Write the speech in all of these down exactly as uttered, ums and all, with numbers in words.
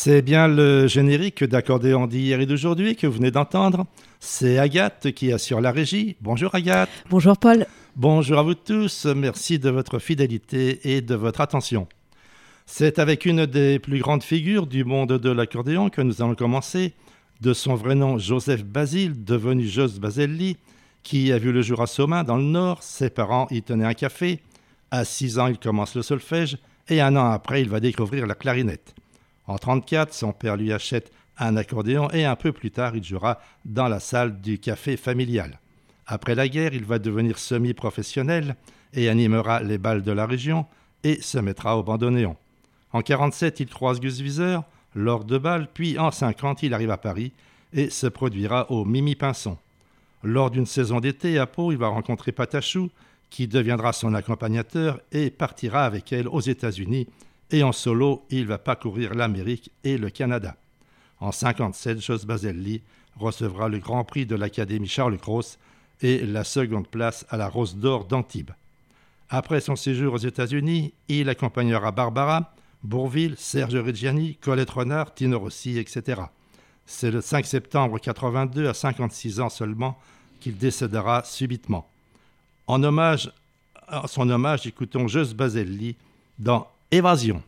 C'est bien le générique d'accordéon d'hier et d'aujourd'hui que vous venez d'entendre. C'est Agathe qui assure la régie. Bonjour Agathe. Bonjour Paul. Bonjour à vous tous. Merci de votre fidélité et de votre attention. C'est avec une des plus grandes figures du monde de l'accordéon que nous allons commencer. De son vrai nom Joseph Basile, devenu Jos Baselli, qui a vu le jour à Somain dans le Nord. Ses parents y tenaient un café. À six ans, il commence le solfège et un an après, il va découvrir la clarinette. En trente-quatre, son père lui achète un accordéon et un peu plus tard, il jouera dans la salle du café familial. Après la guerre, il va devenir semi-professionnel et animera les bals de la région et se mettra au bandoneon. En quarante-sept, il croise Gus Viseur lors de bals, puis en cinquante, il arrive à Paris et se produira au Mimi Pinson. Lors d'une saison d'été à Pau, il va rencontrer Patachou, qui deviendra son accompagnateur et partira avec elle aux États-Unis. Et en solo, il va parcourir l'Amérique et le Canada. En cinquante-sept, Jos Baselli recevra le Grand Prix de l'Académie Charles-Cros et la seconde place à la Rose d'Or d'Antibes. Après son séjour aux États-Unis, il accompagnera Barbara, Bourvil, Serge Reggiani, Colette Renard, Tino Rossi, et cetera. C'est le cinq septembre quatre-vingt-deux, à cinquante-six ans seulement, qu'il décédera subitement. En hommage, à son hommage, écoutons Jos Baselli dans Évasion.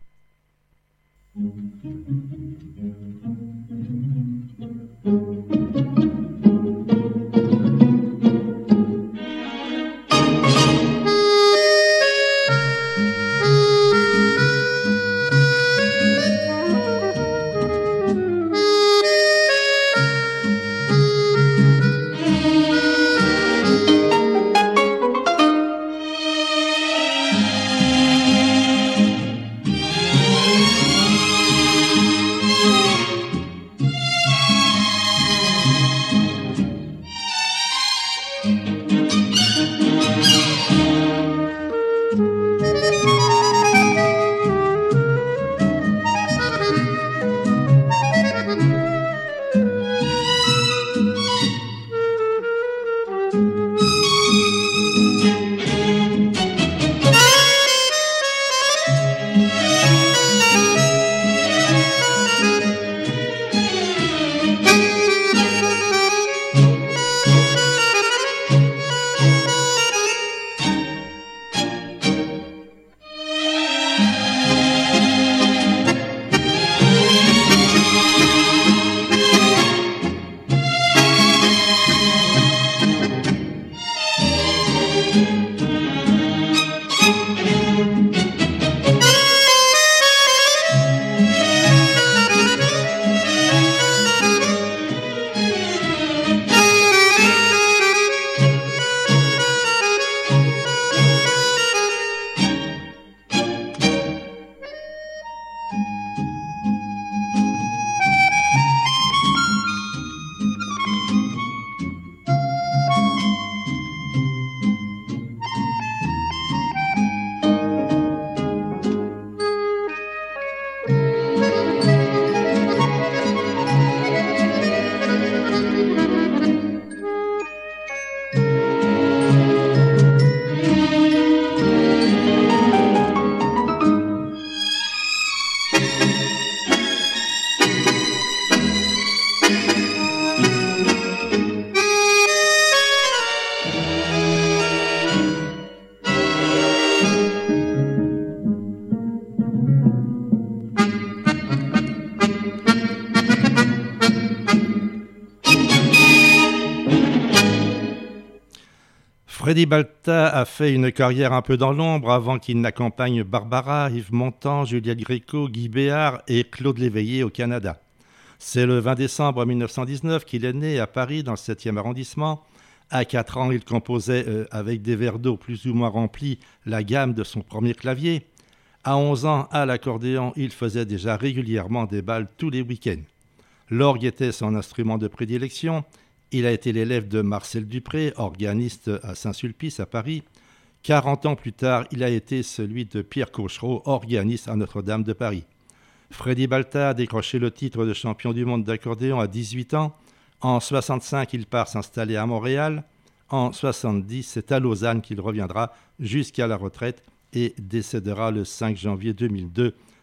Freddy Balta a fait une carrière un peu dans l'ombre avant qu'il n'accompagne Barbara, Yves Montand, Juliette Gréco, Guy Béard et Claude Léveillé au Canada. C'est le vingt décembre mille neuf cent dix-neuf qu'il est né à Paris, dans le septième arrondissement. À quatre ans, il composait euh, avec des verres d'eau plus ou moins remplis la gamme de son premier clavier. À onze ans, à l'accordéon, il faisait déjà régulièrement des bals tous les week-ends. L'orgue était son instrument de prédilection. Il a été l'élève de Marcel Dupré, organiste à Saint-Sulpice, à Paris. quarante ans plus tard, il a été celui de Pierre Cochereau, organiste à Notre-Dame de Paris. Freddy Balta a décroché le titre de champion du monde d'accordéon à dix-huit ans. En soixante-cinq, il part s'installer à Montréal. En soixante-dix, c'est à Lausanne qu'il reviendra jusqu'à la retraite et décédera le cinq janvier deux mille deux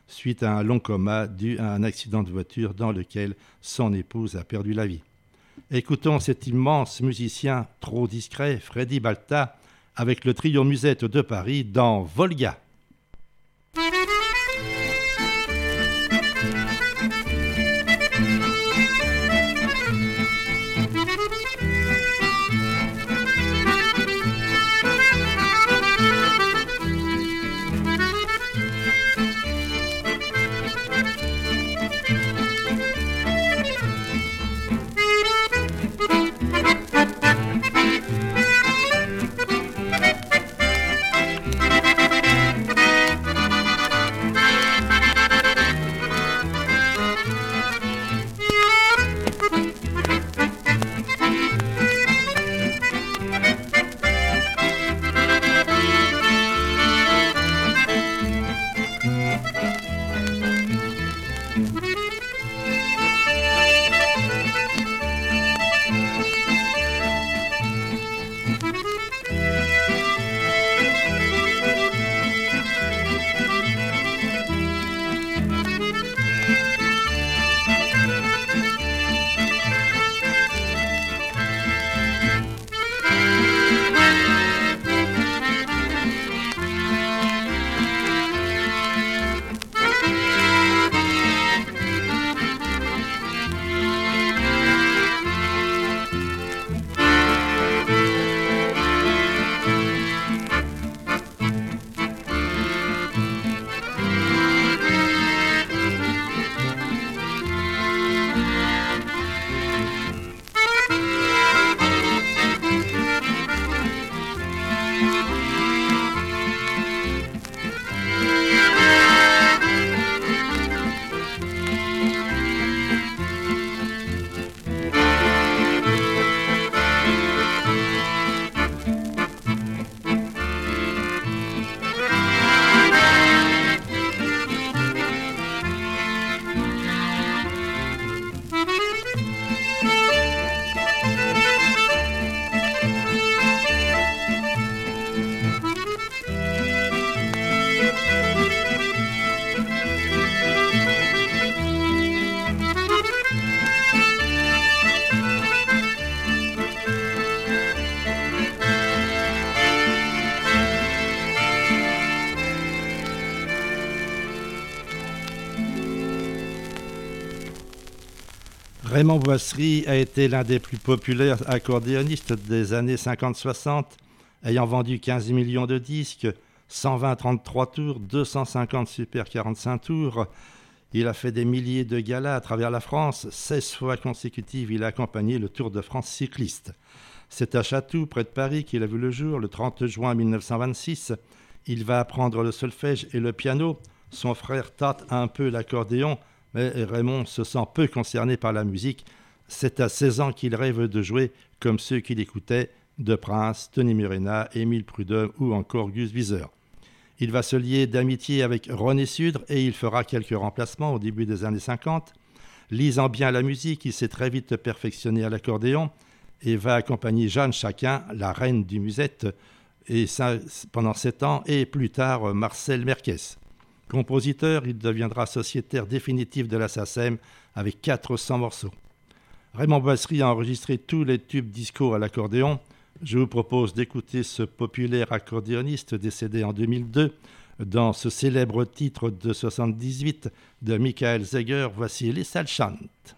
suite à un long coma dû à un accident de voiture dans lequel son épouse a perdu la vie. Écoutons cet immense musicien trop discret, Freddy Balta, avec le trio Musette de Paris dans Volga. Raymond Boisserie a été l'un des plus populaires accordéonistes des années cinquante soixante, ayant vendu quinze millions de disques, cent vingt trente-trois tours, deux cent cinquante super quarante-cinq tours. Il a fait des milliers de galas à travers la France. seize fois consécutives, il a accompagné le Tour de France cycliste. C'est à Chatou, près de Paris, qu'il a vu le jour le trente juin mille neuf cent vingt-six. Il va apprendre le solfège et le piano. Son frère tâte un peu l'accordéon, mais Raymond se sent peu concerné par la musique. C'est à seize ans qu'il rêve de jouer comme ceux qu'il écoutait, De Prince, Tony Murena, Émile Prudhomme ou encore Gus Viseur. Il va se lier d'amitié avec René Sudre et il fera quelques remplacements au début des années cinquante. Lisant bien la musique, il s'est très vite perfectionné à l'accordéon et va accompagner Jeanne Chacun, la reine du musette, et ça, pendant sept ans, et plus tard Marcel Merkès. Compositeur, il deviendra sociétaire définitif de la S A C E M avec quatre cents morceaux. Raymond Boisserie a enregistré tous les tubes disco à l'accordéon. Je vous propose d'écouter ce populaire accordéoniste décédé en deux mille deux dans ce célèbre titre de soixante-dix-huit de Michael Zegger. Voici Les Salles chantent.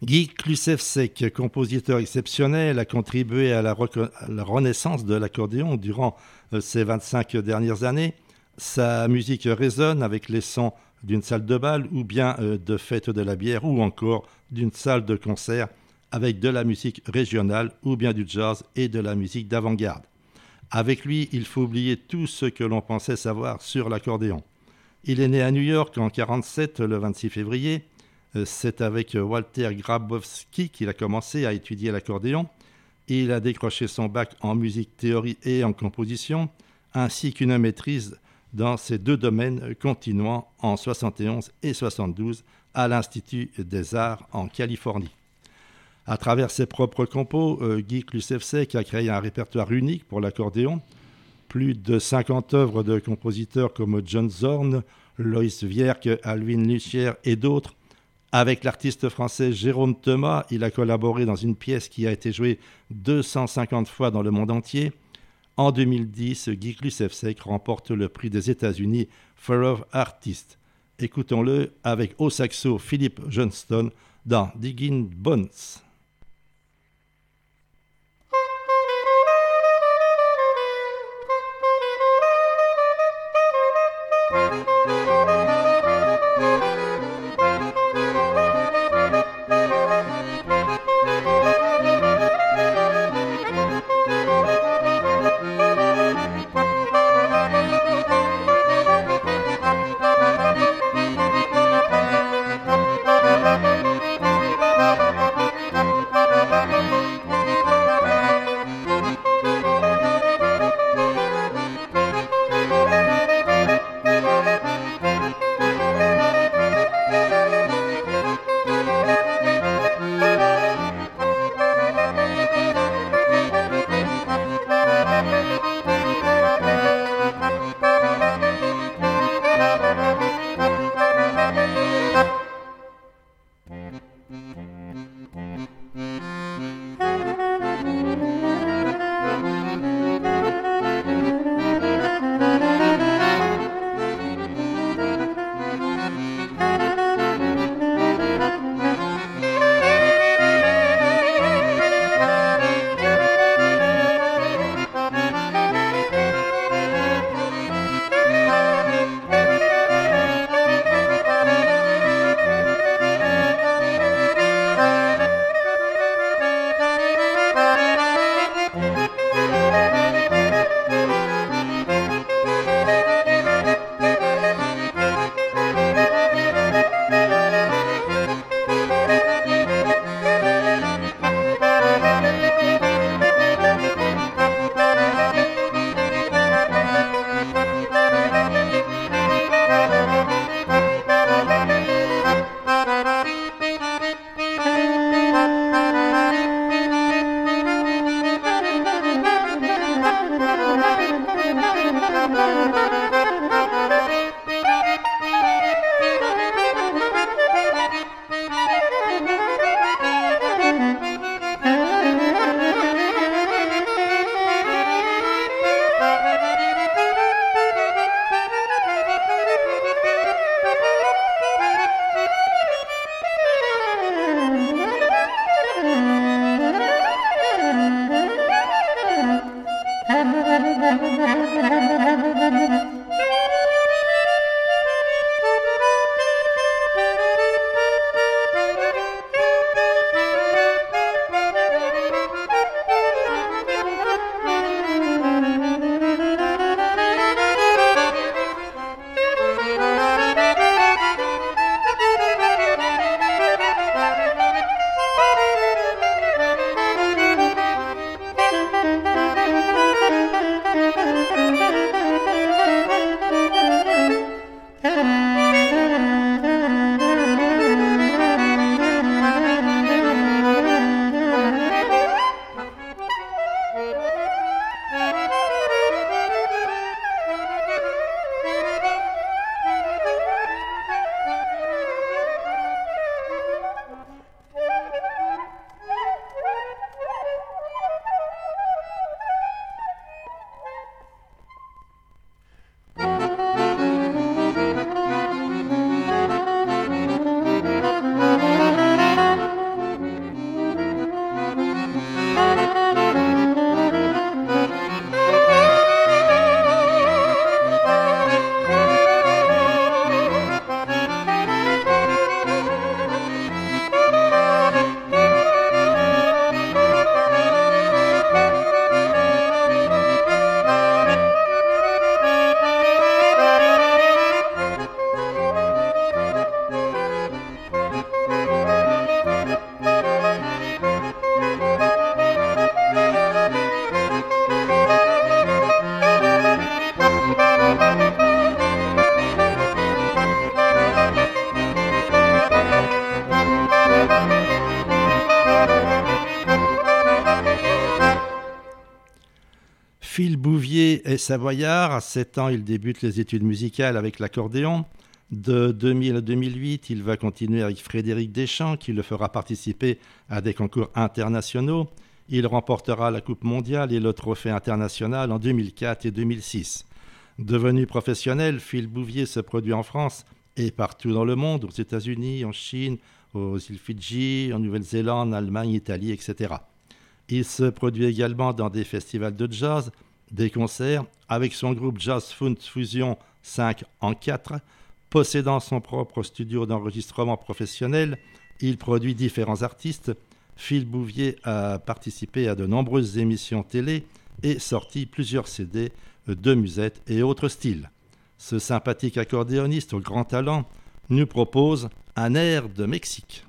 Guy Klusevsek, compositeur exceptionnel, a contribué à la, reco- à la renaissance de l'accordéon durant euh, ces vingt-cinq dernières années. Sa musique résonne avec les sons d'une salle de bal ou bien euh, de fête de la bière ou encore d'une salle de concert avec de la musique régionale ou bien du jazz et de la musique d'avant-garde. Avec lui, il faut oublier tout ce que l'on pensait savoir sur l'accordéon. Il est né à New York en mille neuf cent quarante-sept, le vingt-six février. C'est avec Walter Grabowski qu'il a commencé à étudier l'accordéon. Il a décroché son bac en musique théorie et en composition, ainsi qu'une maîtrise dans ces deux domaines, continuant en soixante et onze et soixante-douze à l'Institut des Arts en Californie. À travers ses propres compos, Guy Klusevsek a créé un répertoire unique pour l'accordéon. Plus de cinquante œuvres de compositeurs comme John Zorn, Loïs Wierck, Alvin Lucier et d'autres. Avec l'artiste français Jérôme Thomas, il a collaboré dans une pièce qui a été jouée deux cent cinquante fois dans le monde entier. En deux mille dix, Guy Klusevsek remporte le prix des États-Unis for of Artist. Écoutons-le avec au saxo Philip Johnston dans Digging Bones. Phil Bouvier est savoyard. À sept ans, il débute les études musicales avec l'accordéon. De deux mille à deux mille huit, il va continuer avec Frédéric Deschamps, qui le fera participer à des concours internationaux. Il remportera la Coupe mondiale et le Trophée international en deux mille quatre et deux mille six. Devenu professionnel, Phil Bouvier se produit en France et partout dans le monde, aux États-Unis, en Chine, aux îles Fidji, en Nouvelle-Zélande, en Allemagne, Italie, et cetera. Il se produit également dans des festivals de jazz, des concerts, avec son groupe Jazz Funk Fusion cinq en quatre. Possédant son propre studio d'enregistrement professionnel, il produit différents artistes. Phil Bouvier a participé à de nombreuses émissions télé et sorti plusieurs C D de musette et autres styles. Ce sympathique accordéoniste au grand talent nous propose un air de Mexique.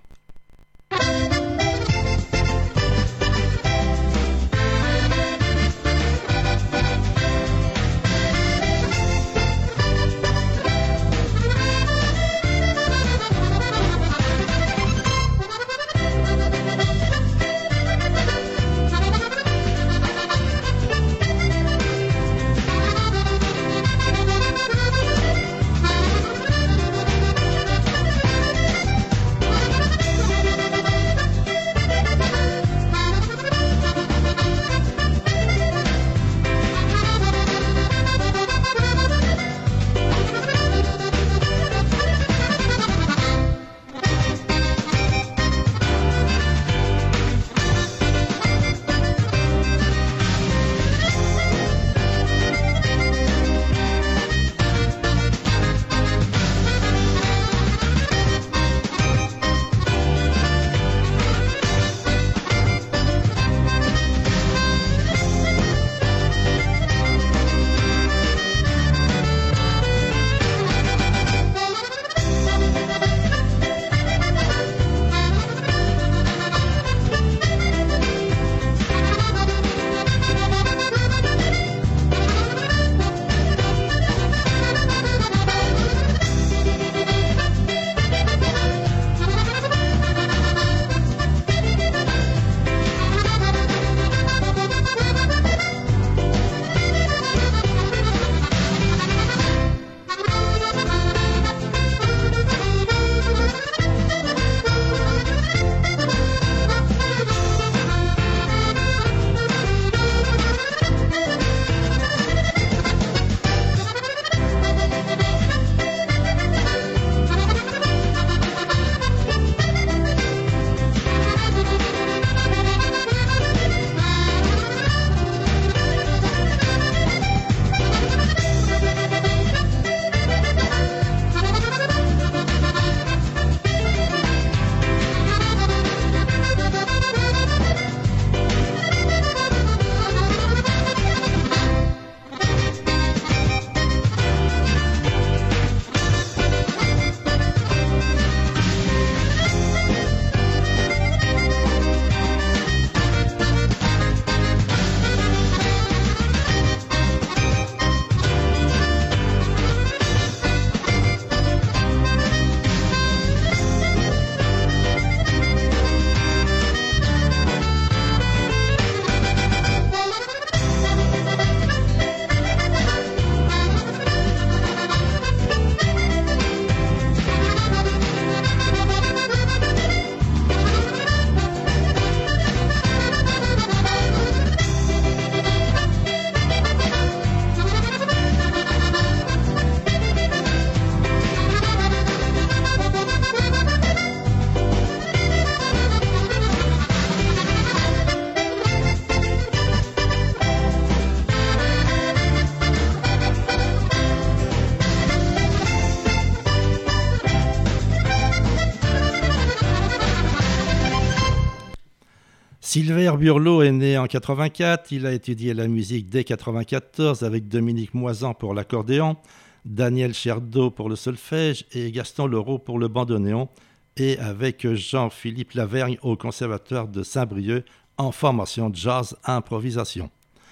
Silver Burlot est né en quatre-vingt-quatre, il a étudié la musique dès quatre-vingt-quatorze avec Dominique Moisan pour l'accordéon, Daniel Cherdeau pour le solfège et Gaston Leroux pour le bandoneon, et avec Jean-Philippe Lavergne au Conservatoire de Saint-Brieuc en formation jazz improvisation.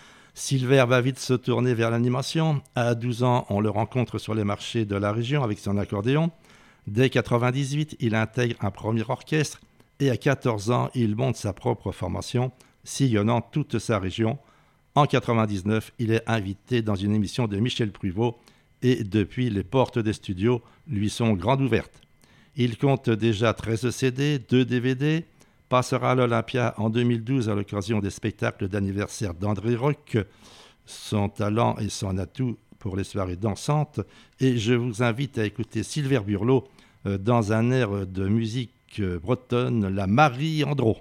Silver va vite se tourner vers l'animation. À douze ans, on le rencontre sur les marchés de la région avec son accordéon. Dès quatre-vingt-dix-huit, il intègre un premier orchestre et à quatorze ans, il monte sa propre formation, sillonnant toute sa région. En quatre-vingt-dix-neuf, il est invité dans une émission de Michel Pruvot et depuis, les portes des studios lui sont grandes ouvertes. Il compte déjà treize C D, deux D V D, passera à l'Olympia en deux mille douze à l'occasion des spectacles d'anniversaire d'André Rock, son talent et son atout pour les soirées dansantes. Et je vous invite à écouter Silver Burlot dans un air de musique bretonne, la Marie Andro.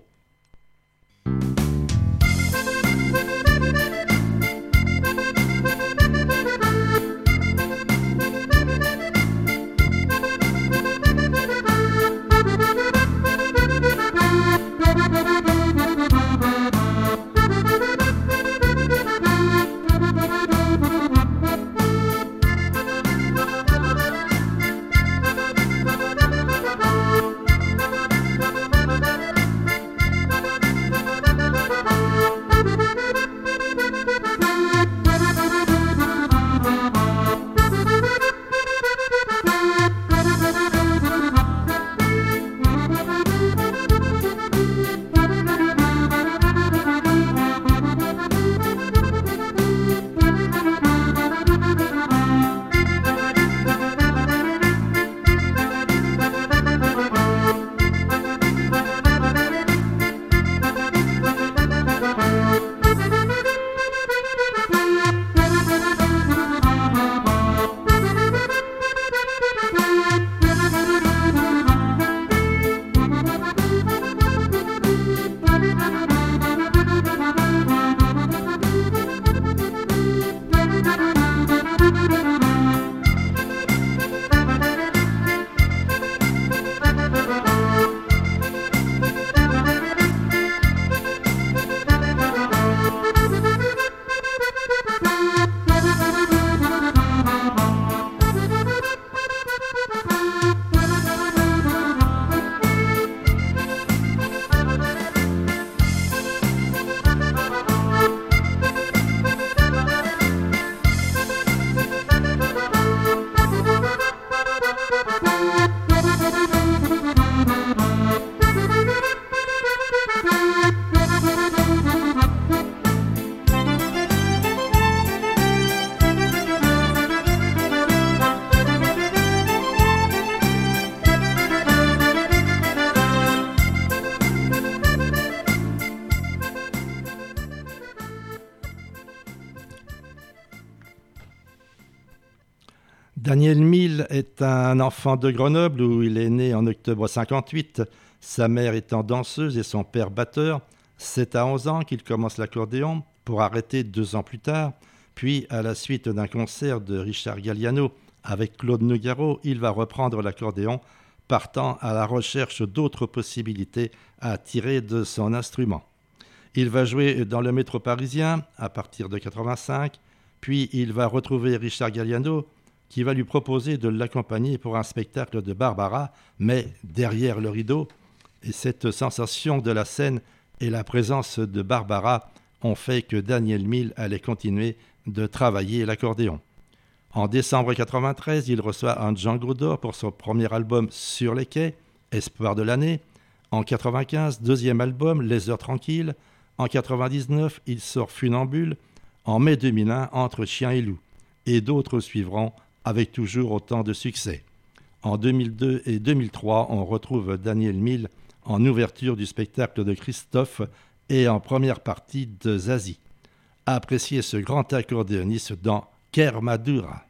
Daniel Mille est un enfant de Grenoble où il est né en octobre cinquante-huit, sa mère étant danseuse et son père batteur. C'est à onze ans qu'il commence l'accordéon pour arrêter deux ans plus tard. Puis, à la suite d'un concert de Richard Galliano avec Claude Nougaro, il va reprendre l'accordéon, partant à la recherche d'autres possibilités à tirer de son instrument. Il va jouer dans le métro parisien à partir de quatre-vingt-cinq, puis il va retrouver Richard Galliano qui va lui proposer de l'accompagner pour un spectacle de Barbara, mais derrière le rideau. Et cette sensation de la scène et la présence de Barbara ont fait que Daniel Mille allait continuer de travailler l'accordéon. En décembre quatre-vingt-treize, il reçoit un Django d'or pour son premier album Sur les quais, Espoir de l'année. En quatre-vingt-quinze, deuxième album, Les heures tranquilles. En quatre-vingt-dix-neuf, il sort Funambule. En mai deux mille un, Entre chien et loup. Et d'autres suivront avec toujours autant de succès. En deux mille deux et deux mille trois, on retrouve Daniel Mille en ouverture du spectacle de Christophe et en première partie de Zazie. Appréciez ce grand accordéoniste dans Kermadura.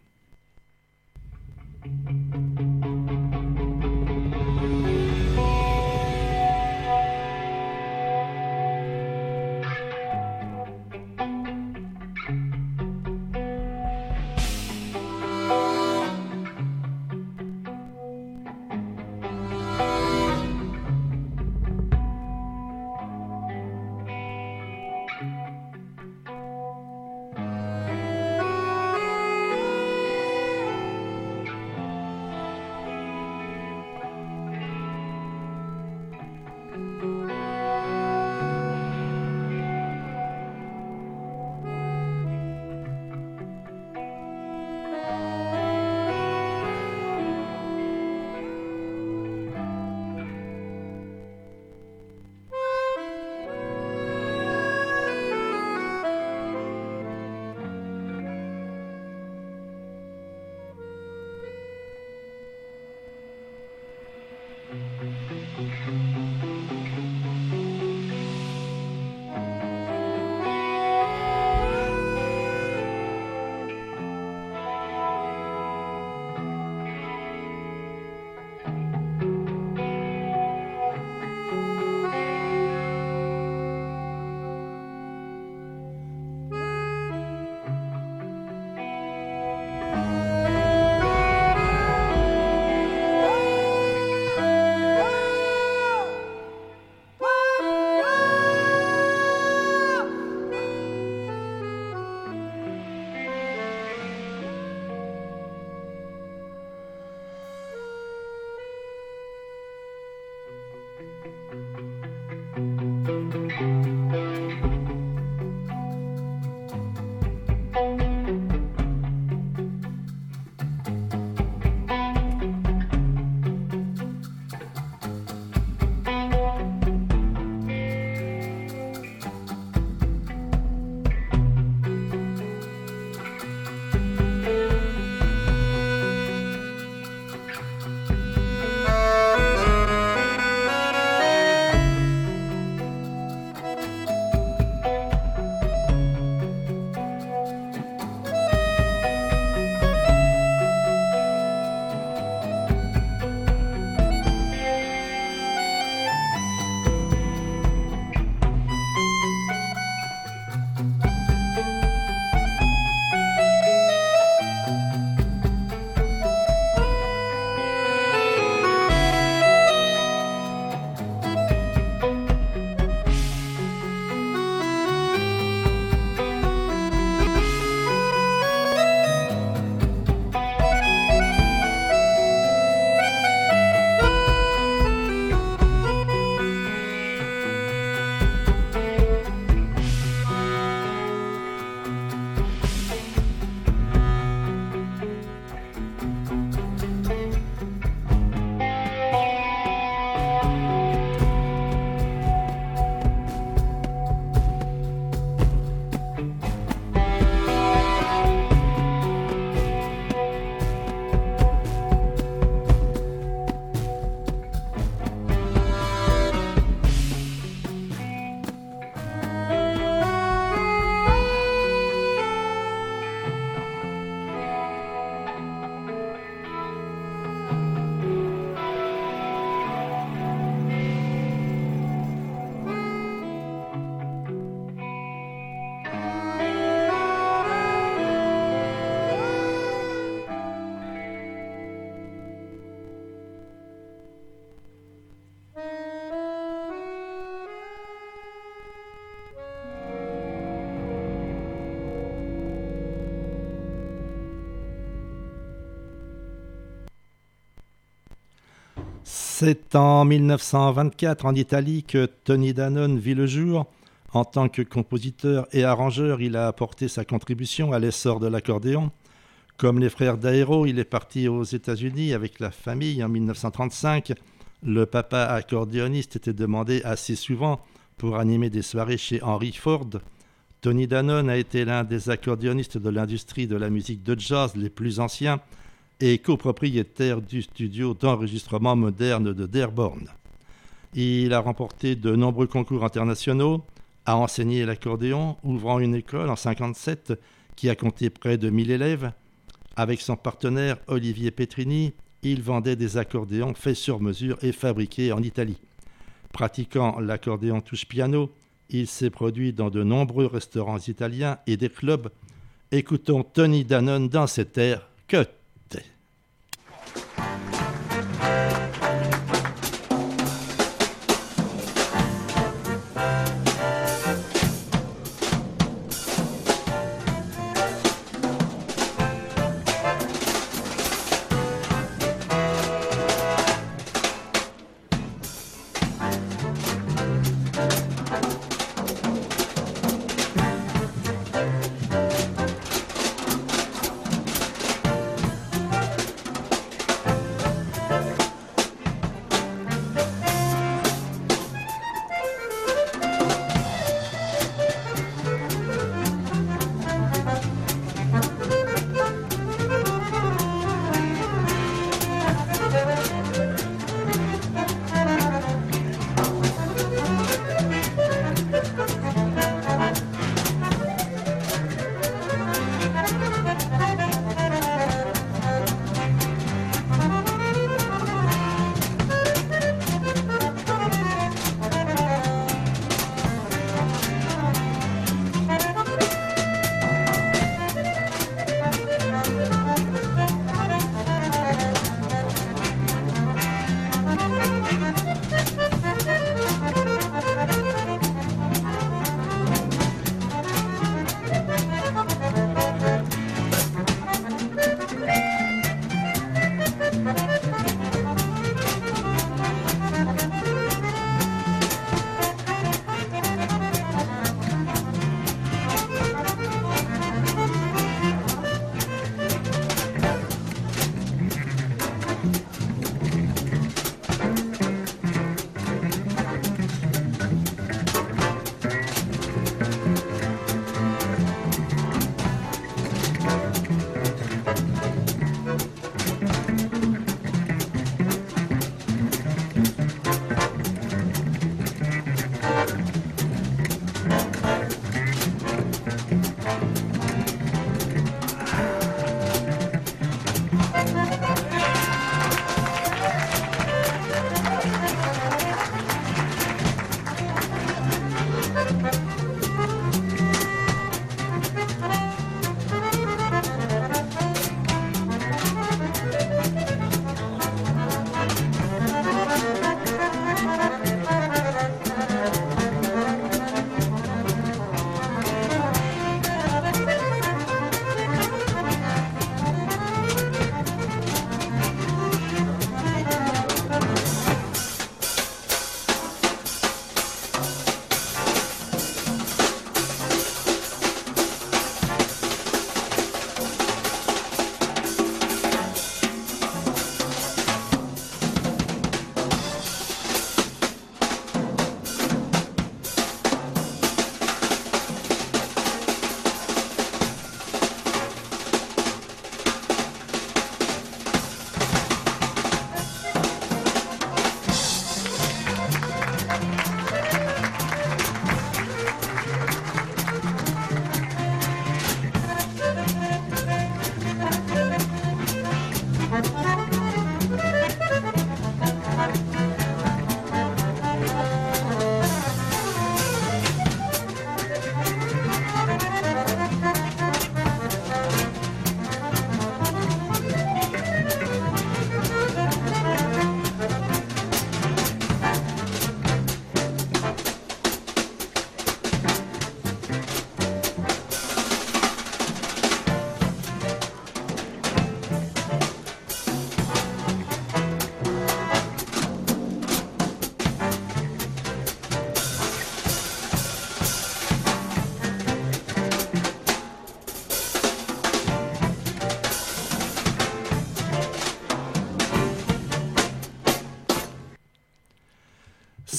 C'est en mille neuf cent vingt-quatre en Italie que Tony Danone vit le jour. En tant que compositeur et arrangeur, il a apporté sa contribution à l'essor de l'accordéon. Comme les frères Daero, il est parti aux États-Unis avec la famille en mille neuf cent trente-cinq. Le papa accordéoniste était demandé assez souvent pour animer des soirées chez Henry Ford. Tony Danone a été l'un des accordéonistes de l'industrie de la musique de jazz les plus anciens et copropriétaire du studio d'enregistrement moderne de Dearborn. Il a remporté de nombreux concours internationaux, a enseigné l'accordéon, ouvrant une école en cinquante-sept qui a compté près de mille élèves. Avec son partenaire Olivier Petrini, il vendait des accordéons faits sur mesure et fabriqués en Italie. Pratiquant l'accordéon touche-piano, il s'est produit dans de nombreux restaurants italiens et des clubs. Écoutons Tony Danone dans cet air que t'es.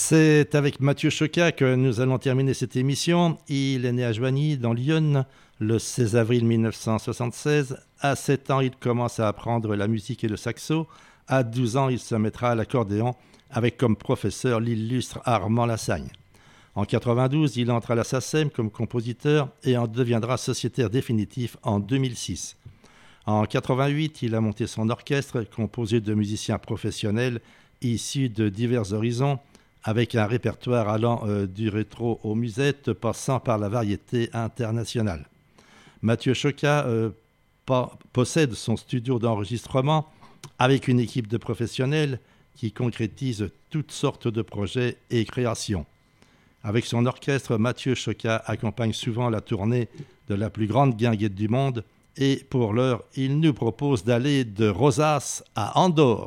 C'est avec Mathieu Chocat que nous allons terminer cette émission. Il est né à Joigny, dans l'Yonne, le seize avril mille neuf cent soixante-seize. À sept ans, il commence à apprendre la musique et le saxo. À douze ans, il se mettra à l'accordéon avec comme professeur l'illustre Armand Lassagne. En quatre-vingt-douze, il entre à la SACEM comme compositeur et en deviendra sociétaire définitif en deux mille six. En quatre-vingt-huit, il a monté son orchestre composé de musiciens professionnels issus de divers horizons, avec un répertoire allant euh, du rétro aux musettes, passant par la variété internationale. Mathieu Chocat euh, pa- possède son studio d'enregistrement avec une équipe de professionnels qui concrétise toutes sortes de projets et créations. Avec son orchestre, Mathieu Chocat accompagne souvent la tournée de la plus grande guinguette du monde et pour l'heure, il nous propose d'aller de Rosas à Andorre.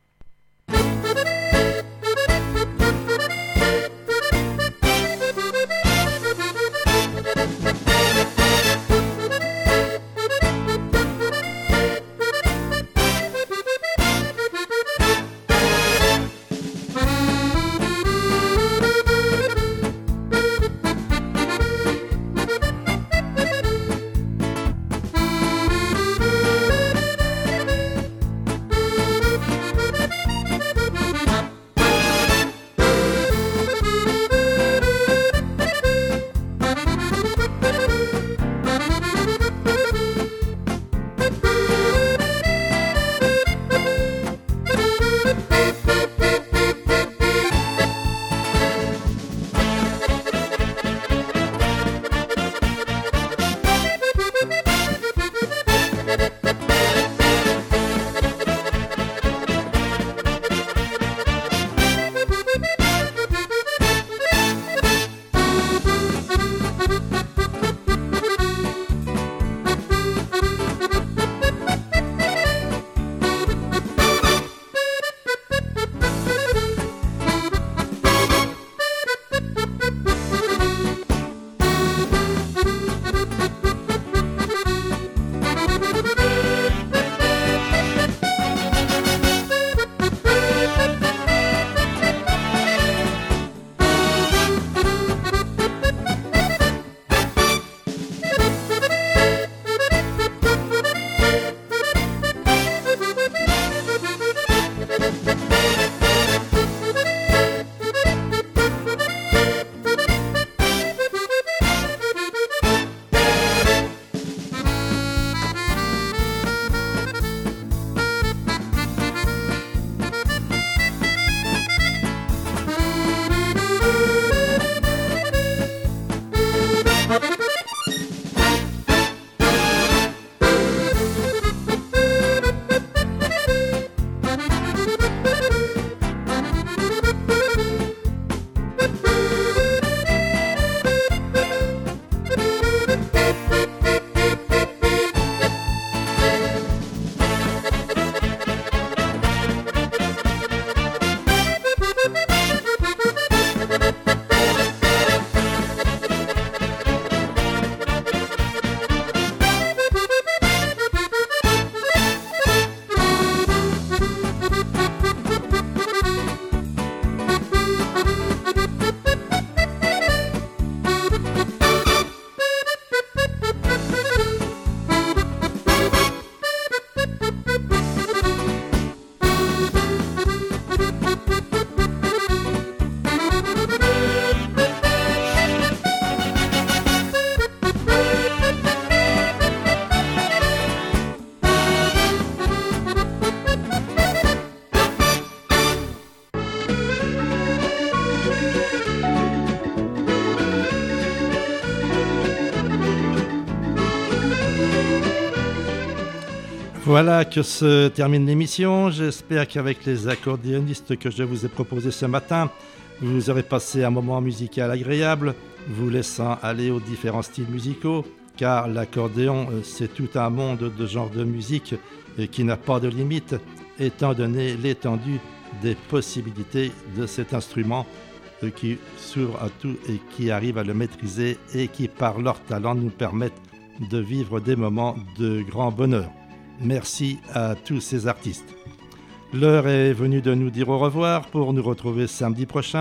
Voilà que se termine l'émission. J'espère qu'avec les accordéonistes que je vous ai proposés ce matin, vous aurez passé un moment musical agréable, vous laissant aller aux différents styles musicaux, car l'accordéon, c'est tout un monde de genres de musique qui n'a pas de limite, étant donné l'étendue des possibilités de cet instrument qui s'ouvre à tout et qui arrive à le maîtriser et qui, par leur talent, nous permettent de vivre des moments de grand bonheur. Merci à tous ces artistes. L'heure est venue de nous dire au revoir pour nous retrouver samedi prochain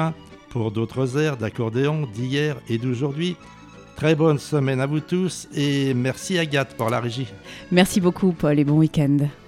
pour d'autres airs d'accordéon d'hier et d'aujourd'hui. Très bonne semaine à vous tous et merci Agathe pour la régie. Merci beaucoup Paul et bon week-end.